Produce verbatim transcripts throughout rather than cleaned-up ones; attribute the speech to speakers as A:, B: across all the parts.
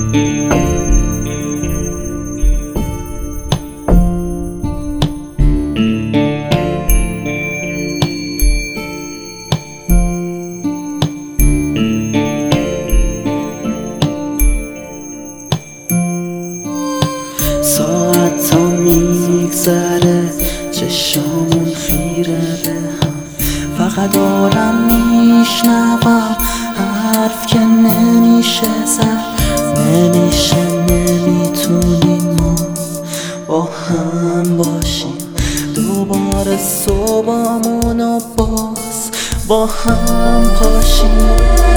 A: ساعت تا میگذره چشامون خیره به هم، فقط دارم میشنوم حرف که نمیشه زد. نمیشه نمیتونیم ما با هم باشیم دوباره صبحمونو باز با هم پاشیم.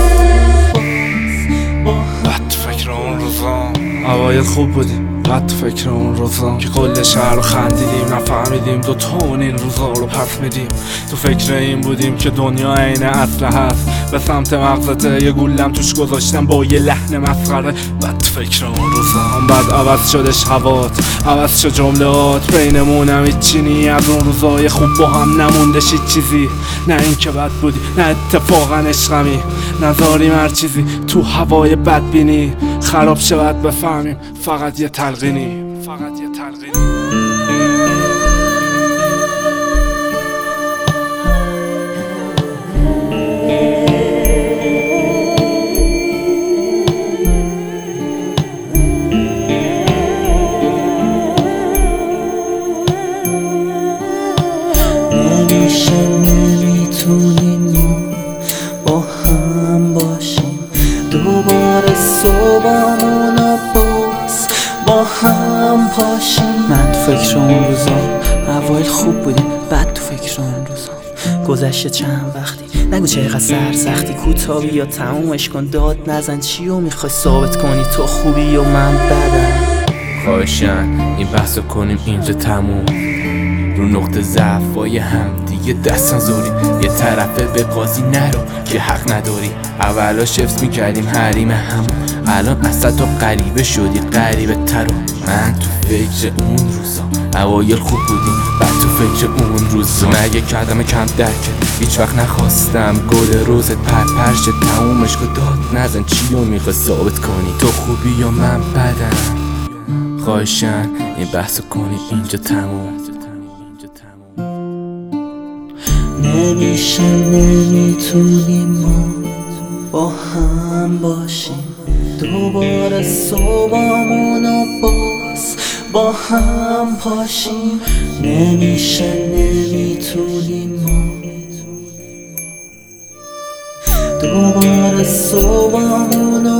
B: بعد تو فکر اون روزا اوایل خوب بودیم، بعد تو فکر اون روزا که کل شهر رو خندیدیم، نفهمیدیم دو تامون این روزا رو پس میدیم. تو فکر این بودیم که دنیا عین اصل هست، به سمت مغزته یه گولم توش گذاشتم با یه لحن مسخره. بعد تو فکر اون روزا بعد عوض شدش هوات، عوض شد جملات، بینمونم هیچی نی، از اون روزای خوب با هم نموندش هیچ چیزی. نه این که بد بودی، نه اتفاقا عشقمی، نذاریم هر چیزی تو هوای بدبینی خراب شود بفهمیم فقط یه تلقینی، فقط یه تلقینی.
A: نمیشه نمیتونیم ما با هم باشیم دوباره صبحمونو باز با هم پاشیم. من تو فکر اون روزا اوایل خوب بودیم، بعد تو فکر اون روزا گذشته چند وقتی. نگو چقدر سرسختی، کوتاهی یا تمومش کن، داد نزن. چی رو میخوای ثابت کنی تو خوبی و من بدم؟
C: خواهشن این بحثو کنیم اینجا تموم، رو نقطه ضعفای هم دیگه دست نذاریم. یه طرفه به قاضی نرو که حق نداری، اولا شفت میکردیم حریم هم، الان اصلا تو غریبه شدی غریبه ترو. من تو فکر اون روزا اوایل خوب بودیم، بعد تو فکر اون روزا مگه کردم کم درکت، هیچ وقت نخواستم گل روزت پر پر شد تمومش کن. داد نزن چی رو میخوای ثابت کنی تو خوبی یا من بدم؟ خواهشن این بحثو کنی اینجا تموم.
A: نمیشه نمیتونیم ما با هم باشیم دوباره صبحمونو باز با هم پاشیم. نمیشه نمیتونیم ما دوباره صبحمونو